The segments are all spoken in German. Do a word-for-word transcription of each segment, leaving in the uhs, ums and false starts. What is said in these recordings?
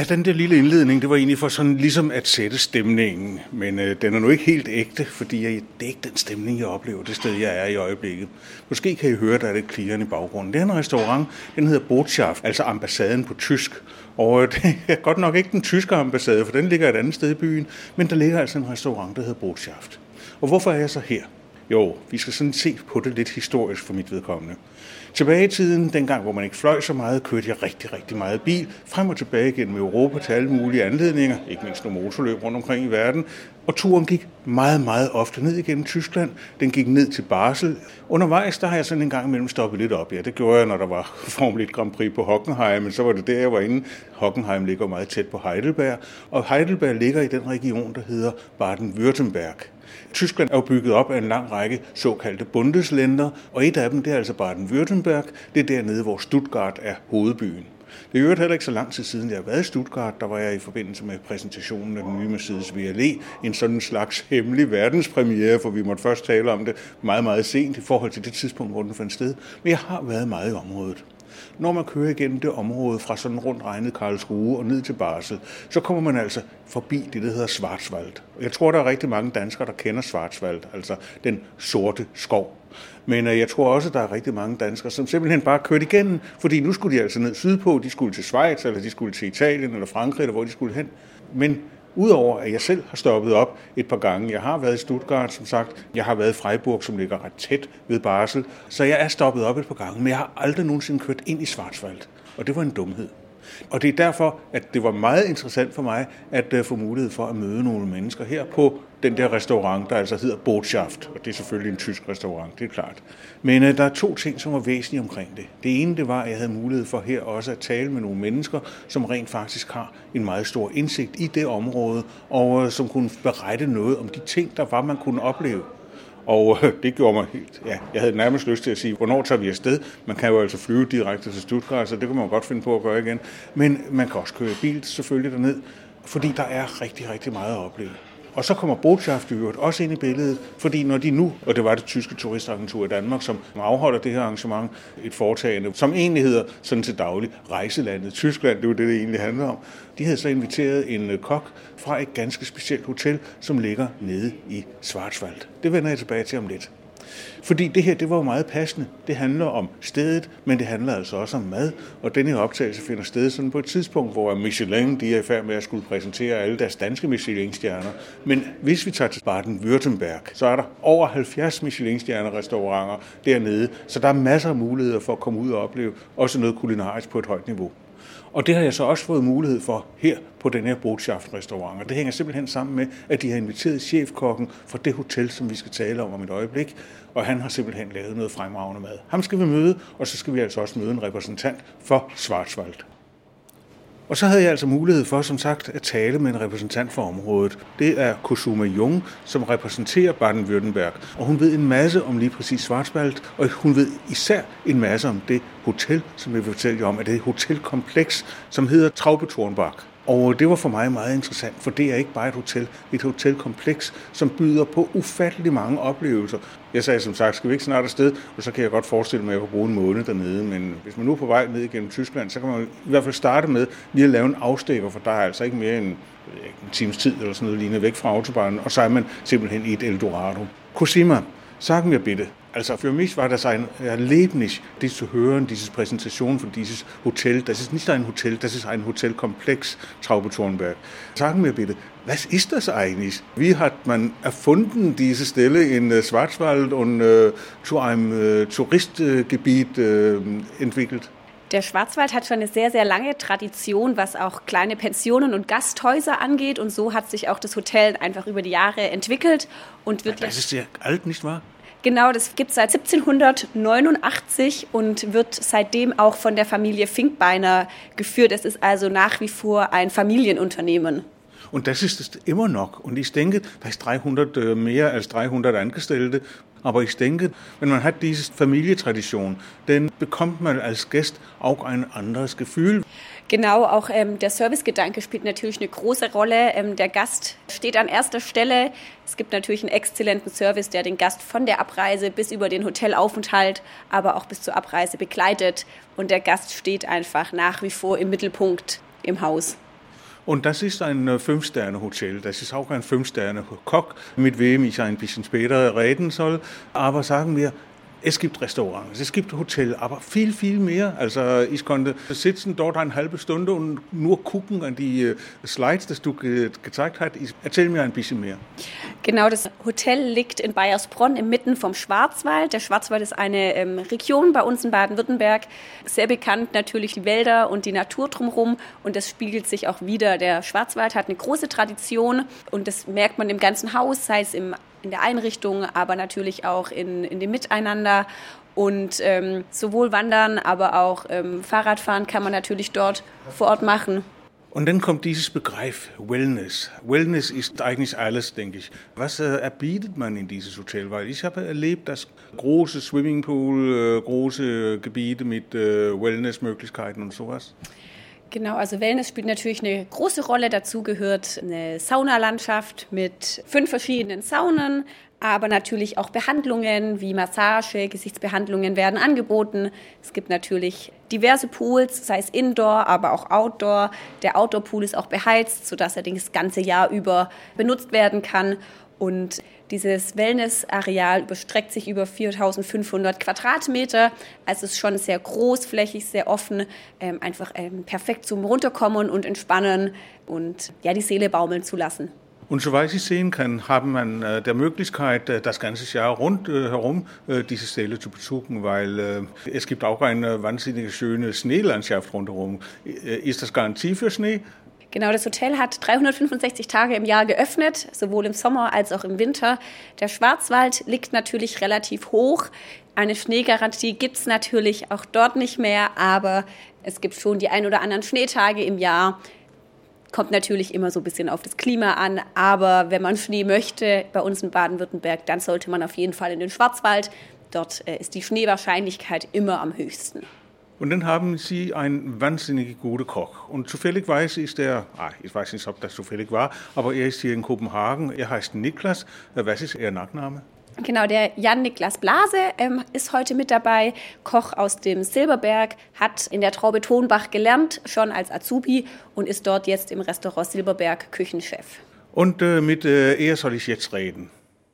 den der lille indledning, det var egentlig for sådan ligesom at sætte stemningen, men øh, den er nu ikke helt ægte, fordi jeg, det er ikke den stemning, jeg oplever det sted, jeg er i øjeblikket. Måske kan I høre, der er lidt klirrende i baggrunden. Det er en restaurant, den hedder Botschaft, altså ambassaden på tysk. Og det er godt nok ikke den tyske ambassade, for den ligger et andet sted i byen, men der ligger altså en restaurant, der hedder Botschaft. Og hvorfor er jeg så her? Jo, vi skal sådan se på det lidt historisk for mit vedkommende. Tilbage i tiden, dengang hvor man ikke fløj så meget, kørte jeg rigtig, rigtig meget bil, frem og tilbage gennem Europa til alle mulige anledninger, ikke mindst nogle motorløb rundt omkring i verden. Og turen gik meget, meget ofte ned igennem Tyskland. Den gik ned til Basel. Undervejs, der har jeg sådan en gang imellem stoppet lidt op. Ja, det gjorde jeg, når der var Formel et Grand Prix på Hockenheim, men så var det der, jeg var inde. Hockenheim ligger meget tæt på Heidelberg, og Heidelberg ligger i den region, der hedder Baden-Württemberg. Tyskland er jo bygget op af en lang række såkaldte Bundesländer, og et af dem, det er altså Baden-Württemberg. Det er dernede, hvor Stuttgart er hovedbyen. Det er jo heller ikke så lang tid siden, jeg har været i Stuttgart. Der var jeg i forbindelse med præsentationen af den nye Mercedes V L E. En sådan slags hemmelig verdenspremiere, for vi måtte først tale om det meget, meget sent i forhold til det tidspunkt, hvor den fandt sted. Men jeg har været meget i området. Når man kører igennem det område fra sådan rundt regnet Karlsruhe og ned til Basel, så kommer man altså forbi det, der hedder Schwarzwald. Jeg tror, der er rigtig mange danskere, der kender Schwarzwald, altså den sorte skov. Men jeg tror også, der er rigtig mange danskere, som simpelthen bare kørte igennem, fordi nu skulle de altså ned sydpå, de skulle til Schweiz, eller de skulle til Italien eller Frankrig, eller hvor de skulle hen. Men udover at jeg selv har stoppet op et par gange, jeg har været i Stuttgart, som sagt, jeg har været i Freiburg, som ligger ret tæt ved Basel, så jeg er stoppet op et par gange, men jeg har aldrig nogensinde kørt ind i Schwarzwald, og det var en dumhed. Og det er derfor, at det var meget interessant for mig at få mulighed for at møde nogle mennesker her på den der restaurant, der altså hedder Botschaft. Og det er selvfølgelig en tysk restaurant, det er klart. Men uh, der er to ting, som var væsentlige omkring det. Det ene, det var, at jeg havde mulighed for her også at tale med nogle mennesker, som rent faktisk har en meget stor indsigt i det område, og uh, som kunne berette noget om de ting, der var, man kunne opleve. Og øh, det gjorde mig helt, ja, jeg havde nærmest lyst til at sige, hvornår tager vi afsted? Man kan jo altså flyve direkte til Stuttgart, så det kan man jo godt finde på at gøre igen. Men man kan også køre bil selvfølgelig derned, fordi der er rigtig, rigtig meget at opleve. Og så kommer Botschaft også ind i billedet, fordi når de nu, og det var det tyske turistagentur i Danmark, som afholder det her arrangement, et foretagende, som egentlig hedder sådan til daglig Rejselandet Tyskland, det er jo det, det egentlig handler om. De havde så inviteret en kok fra et ganske specielt hotel, som ligger nede i Schwarzwald. Det vender jeg tilbage til om lidt. Fordi det her, det var jo meget passende. Det handler om stedet, men det handler altså også om mad. Og denne her optagelse finder sted sådan på et tidspunkt, hvor Michelin, de er i færd med at skulle præsentere alle deres danske Michelin-stjerner. Men hvis vi tager til Baden-Württemberg, så er der over halvfjerds Michelin-stjerner-restauranter dernede. Så der er masser af muligheder for at komme ud og opleve også noget kulinarisk på et højt niveau. Og det har jeg så også fået mulighed for her på den her Botschaft-restaurant. Og det hænger simpelthen sammen med, at de har inviteret chefkokken fra det hotel, som vi skal tale om om et øjeblik. Og han har simpelthen lavet noget fremragende mad. Ham skal vi møde, og så skal vi altså også møde en repræsentant for Schwarzwald. Og så havde jeg altså mulighed for, som sagt, at tale med en repræsentant for området. Det er Cosuma Jung, som repræsenterer Baden-Württemberg. Og hun ved en masse om lige præcis Schwarzwald, og hun ved især en masse om det hotel, som jeg vil fortælle jer om, at det er et hotelkompleks, som hedder Traubetornbach. Og det var for mig meget interessant, for det er ikke bare et hotel, det er et hotelkompleks, som byder på ufattelig mange oplevelser. Jeg sagde som sagt, skal vi ikke snart afsted, og så kan jeg godt forestille mig, at jeg kan bruge en måned dernede. Men hvis man nu er på vej ned igennem Tyskland, så kan man i hvert fald starte med lige at lave en afstikker, for der er altså ikke mere end en times tid eller sådan noget lignende væk fra autobahnen, og så er man simpelthen i et Eldorado. Cosima, sag mir bitte. Also für mich war das ein Erlebnis, dies zu hören, diese Präsentation von dieses Hotel. Das ist nicht ein Hotel, das ist ein Hotelkomplex, Traubetornberg. Sagen mir bitte, was ist das eigentlich? Wie hat man erfunden diese Stelle in Schwarzwald und äh, zu einem äh, Touristgebiet äh, entwickelt? Der Schwarzwald hat schon eine sehr, sehr lange Tradition, was auch kleine Pensionen und Gasthäuser angeht. Und so hat sich auch das Hotel einfach über die Jahre entwickelt. Und wird das ist sehr alt, nicht wahr? Genau, das gibt es seit siebzehnhundertneunundachtzig und wird seitdem auch von der Familie Finkbeiner geführt. Es ist also nach wie vor ein Familienunternehmen. Und das ist es immer noch. Und ich denke, da ist dreihundert, mehr als dreihundert Angestellte. Aber ich denke, wenn man hat diese Familientradition, dann bekommt man als Gast auch ein anderes Gefühl. Genau, auch ähm, der Servicegedanke spielt natürlich eine große Rolle. Ähm, der Gast steht an erster Stelle. Es gibt natürlich einen exzellenten Service, der den Gast von der Abreise bis über den Hotelaufenthalt, aber auch bis zur Abreise begleitet. Und der Gast steht einfach nach wie vor im Mittelpunkt im Haus. Und das ist ein Fünf-Sterne-Hotel. Das ist auch ein Fünf-Sterne-Koch, mit wem ich ein bisschen später reden soll. Aber sagen wir, es gibt Restaurants, es gibt Hotel, aber viel, viel mehr. Also ich konnte sitzen dort eine halbe Stunde und nur gucken an die Slides, die du ge- gezeigt hast. Erzähl mir ein bisschen mehr. Genau, das Hotel liegt in Baiersbronn inmitten vom Schwarzwald. Der Schwarzwald ist eine ähm, Region bei uns in Baden-Württemberg. Sehr bekannt natürlich die Wälder und die Natur drumherum. Und das spiegelt sich auch wieder. Der Schwarzwald hat eine große Tradition und das merkt man im ganzen Haus, sei es im in der Einrichtung, aber natürlich auch in, in dem Miteinander. Und ähm, sowohl Wandern, aber auch ähm, Fahrradfahren kann man natürlich dort vor Ort machen. Und dann kommt dieses Begriff Wellness. Wellness ist eigentlich alles, denke ich. Was äh, erbietet man in dieses Hotel? Weil ich habe erlebt, dass große Swimmingpool, äh, große Gebiete mit äh, Wellnessmöglichkeiten und sowas. Genau, also Wellness spielt natürlich eine große Rolle. Dazu gehört eine Saunalandschaft mit fünf verschiedenen Saunen, aber natürlich auch Behandlungen wie Massage, Gesichtsbehandlungen werden angeboten. Es gibt natürlich diverse Pools, sei es Indoor, aber auch Outdoor. Der Outdoor-Pool ist auch beheizt, sodass er das ganze Jahr über benutzt werden kann. Und dieses Wellness-Areal überstreckt sich über viertausendfünfhundert Quadratmeter. Also es ist schon sehr großflächig, sehr offen, ähm, einfach ähm, perfekt zum Runterkommen und Entspannen und ja, die Seele baumeln zu lassen. Und soweit ich sehen kann, haben man äh, der Möglichkeit, äh, das ganze Jahr rundherum äh, diese Stelle zu besuchen, weil äh, es gibt auch eine wahnsinnig schöne Schneelandschaft rundherum. Äh, ist das Garantie für Schnee? Genau, das Hotel hat dreihundertfünfundsechzig Tage im Jahr geöffnet, sowohl im Sommer als auch im Winter. Der Schwarzwald liegt natürlich relativ hoch. Eine Schneegarantie gibt es natürlich auch dort nicht mehr, aber es gibt schon die ein oder anderen Schneetage im Jahr. Kommt natürlich immer so ein bisschen auf das Klima an, aber wenn man Schnee möchte, bei uns in Baden-Württemberg, dann sollte man auf jeden Fall in den Schwarzwald. Dort äh, ist die Schneewahrscheinlichkeit immer am höchsten. Und dann haben Sie einen wahnsinnig guten Koch. Und zufälligerweise ist er, ah, ich weiß nicht, ob das zufällig war, aber er ist hier in Kopenhagen. Er heißt Niklas. Was ist Ihr Nachname? Genau, der Jan-Niklas Blase ähm, ist heute mit dabei, Koch aus dem Silberberg, hat in der Traube Tonbach gelernt, schon als Azubi und ist dort jetzt im Restaurant Silberberg Küchenchef. Und äh, mit äh, er soll ich jetzt reden.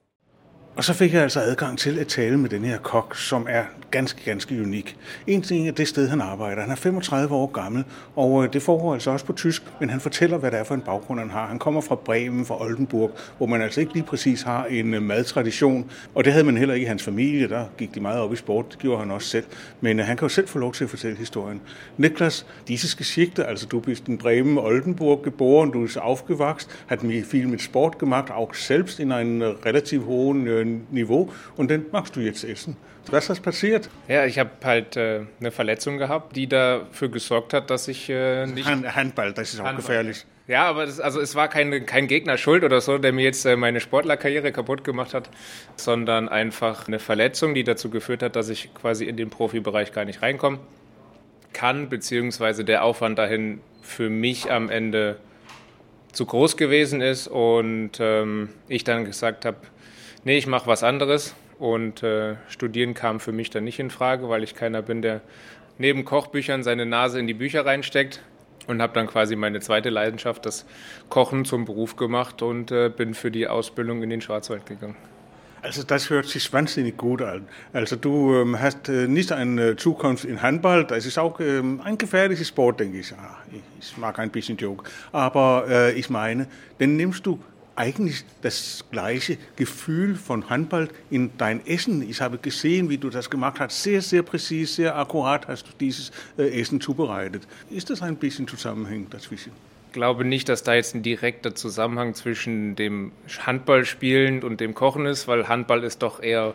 Og så fik jeg altså adgang til at tale med den her kok, som er ganske, ganske unik. En ting er det sted, han arbejder. Han er femogtredive år gammel, og det foregår altså også på tysk, men han fortæller, hvad det er for en baggrund, han har. Han kommer fra Bremen, fra Oldenburg, hvor man altså ikke lige præcis har en madtradition, og det havde man heller ikke i hans familie. Der gik de meget op i sport, det gjorde han også selv. Men han kan jo selv få lov til at fortælle historien. Niklas, dieses Geschichte, also du bist in Bremen, Oldenburg geboren, du bist aufgewachsen, hat mir viel mit Sport gemacht, auch selbst in einem relativ hohen Niveau und dann machst du jetzt Essen. Was ist passiert? Ja, ich habe halt äh, eine Verletzung gehabt, die dafür gesorgt hat, dass ich äh, nicht... Hand, Handball, das ist auch Handball. Gefährlich. Ja, aber das, also es war kein, kein Gegner schuld oder so, der mir jetzt äh, meine Sportlerkarriere kaputt gemacht hat, sondern einfach eine Verletzung, die dazu geführt hat, dass ich quasi in den Profibereich gar nicht reinkommen kann, beziehungsweise der Aufwand dahin für mich am Ende zu groß gewesen ist und ähm, ich dann gesagt habe, nee, ich mache was anderes und äh, studieren kam für mich dann nicht in Frage, weil ich keiner bin, der neben Kochbüchern seine Nase in die Bücher reinsteckt und habe dann quasi meine zweite Leidenschaft, das Kochen, zum Beruf gemacht und äh, bin für die Ausbildung in den Schwarzwald gegangen. Also das hört sich wahnsinnig gut an. Also du ähm, hast äh, nicht eine Zukunft in Handball, das ist auch ähm, ein gefährlicher Sport, denke ich. Ah, ich. Ich mag ein bisschen Joke, aber äh, ich meine, dann nimmst du eigentlich das gleiche Gefühl von Handball in dein Essen. Ich habe gesehen, wie du das gemacht hast. Sehr, sehr präzise, sehr akkurat hast du dieses äh, Essen zubereitet. Ist das ein bisschen Zusammenhang dazwischen? Ich glaube nicht, dass da jetzt ein direkter Zusammenhang zwischen dem Handballspielen und dem Kochen ist, weil Handball ist doch eher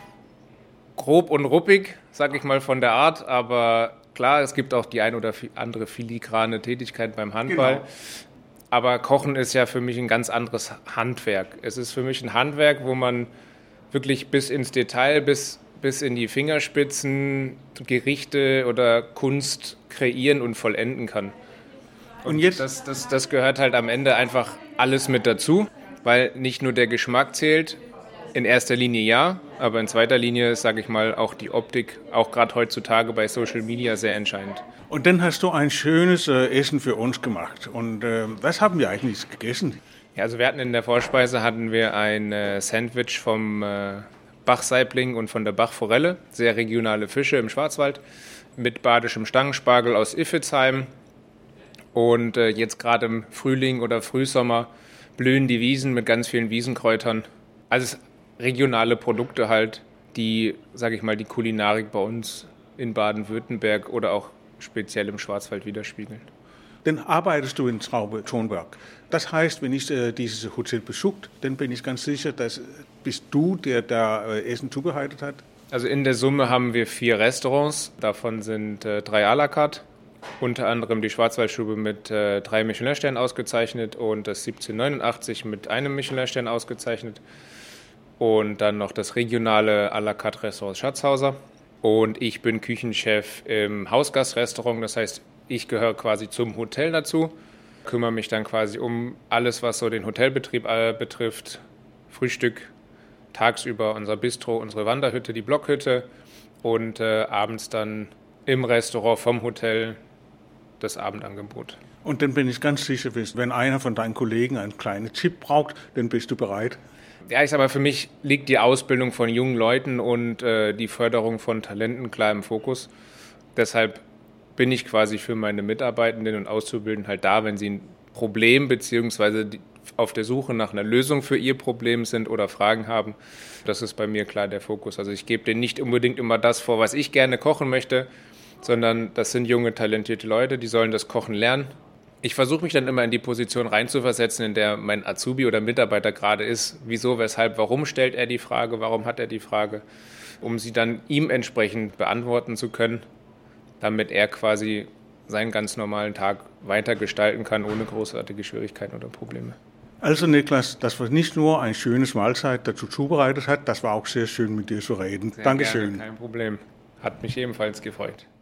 grob und ruppig, sag ich mal, von der Art. Aber klar, es gibt auch die ein oder andere filigrane Tätigkeit beim Handball. Genau. Aber Kochen ist ja für mich ein ganz anderes Handwerk. Es ist für mich ein Handwerk, wo man wirklich bis ins Detail, bis, bis in die Fingerspitzen Gerichte oder Kunst kreieren und vollenden kann. Und, und jetzt? Das, das, das gehört halt am Ende einfach alles mit dazu, weil nicht nur der Geschmack zählt, in erster Linie ja, aber in zweiter Linie ist, sage ich mal, auch die Optik, auch gerade heutzutage bei Social Media, sehr entscheidend. Und dann hast du ein schönes äh, Essen für uns gemacht. Und äh, was haben wir eigentlich gegessen? Ja, also wir hatten in der Vorspeise hatten wir ein äh, Sandwich vom äh, Bachsaibling und von der Bachforelle, sehr regionale Fische im Schwarzwald, mit badischem Stangenspargel aus Iffezheim. Und äh, jetzt gerade im Frühling oder Frühsommer blühen die Wiesen mit ganz vielen Wiesenkräutern. Also regionale Produkte halt, die, sage ich mal, die Kulinarik bei uns in Baden-Württemberg oder auch speziell im Schwarzwald widerspiegeln. Dann arbeitest du in Traube-Thonberg. Das heißt, wenn ich äh, dieses Hotel besucht, dann bin ich ganz sicher, dass bist du, der da äh, Essen zubereitet hat. Also in der Summe haben wir vier Restaurants, davon sind äh, drei à la carte. Unter anderem die Schwarzwaldstube mit äh, drei Michelin-Sternen ausgezeichnet und das siebzehnhundertneunundachtzig mit einem Michelin-Stern ausgezeichnet. Und dann noch das regionale à la carte Restaurant Schatzhauser. Und ich bin Küchenchef im Hausgastrestaurant, das heißt, ich gehöre quasi zum Hotel dazu, kümmere mich dann quasi um alles, was so den Hotelbetrieb äh, betrifft. Frühstück, tagsüber unser Bistro, unsere Wanderhütte, die Blockhütte und äh, abends dann im Restaurant vom Hotel das Abendangebot. Und dann bin ich ganz sicher, wenn einer von deinen Kollegen einen kleinen Tipp braucht, dann bist du bereit. Ja, ich sag mal, für mich liegt die Ausbildung von jungen Leuten und äh, die Förderung von Talenten klar im Fokus. Deshalb bin ich quasi für meine Mitarbeitenden und Auszubildenden halt da, wenn sie ein Problem bzw. auf der Suche nach einer Lösung für ihr Problem sind oder Fragen haben. Das ist bei mir klar der Fokus. Also ich gebe denen nicht unbedingt immer das vor, was ich gerne kochen möchte, sondern das sind junge, talentierte Leute, die sollen das Kochen lernen. Ich versuche mich dann immer in die Position reinzuversetzen, in der mein Azubi oder Mitarbeiter gerade ist. Wieso, weshalb, warum stellt er die Frage, warum hat er die Frage, um sie dann ihm entsprechend beantworten zu können, damit er quasi seinen ganz normalen Tag weiter gestalten kann, ohne großartige Schwierigkeiten oder Probleme. Also Niklas, das war nicht nur ein schönes Mahlzeit, das du zubereitet hast, das war auch sehr schön mit dir zu reden. Sehr Dankeschön. Gerne, kein Problem. Hat mich ebenfalls gefreut.